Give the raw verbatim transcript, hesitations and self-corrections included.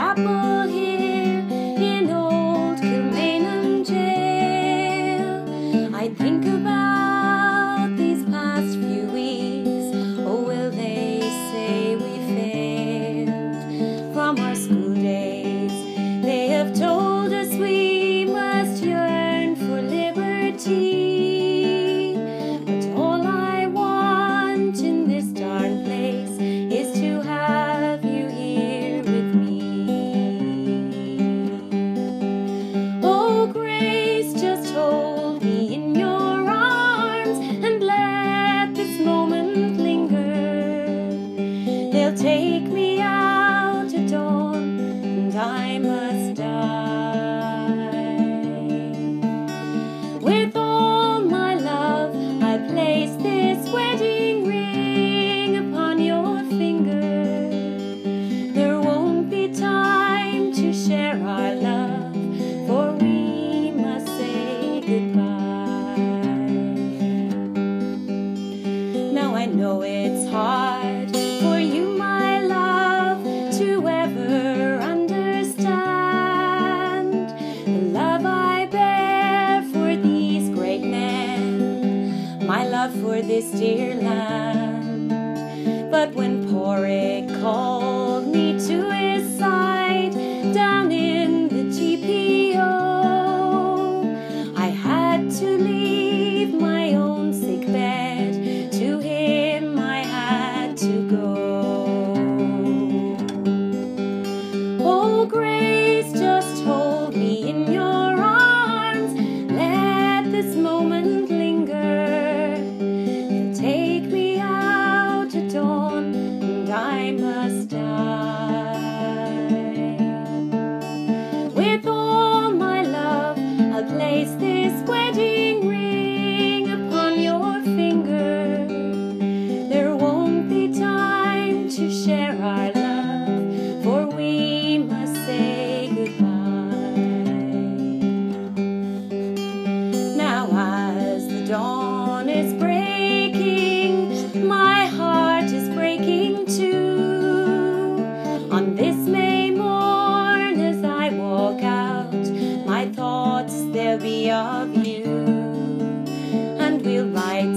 chapel here in old Kilmainham jail. I think about these past few weeks. Oh, will they say we failed? From our school days they have told us we must yearn for liberty. They'll take me out at dawn, and I must die. With all my love, I place this wedding ring upon your finger. There won't be time to share our love, for we must say goodbye. Now I know it's hard for you, my love, to ever understand the love I bear for these great men, my love for this dear land. But when Porrick called me to his side down in the G P O, I had to leave my own sick bed. To him I had to go. Oh, Grace, just hold me in your arms. Let this moment linger. He'll take me out at dawn, and I must die. With all my love, I'll place this wedding ring upon your finger. There won't be time to share our love, for we must say goodbye. Now as the dawn is breaking, my heart is breaking too. On this May morn, as I walk out, my thoughts they'll be of you, and we'll ride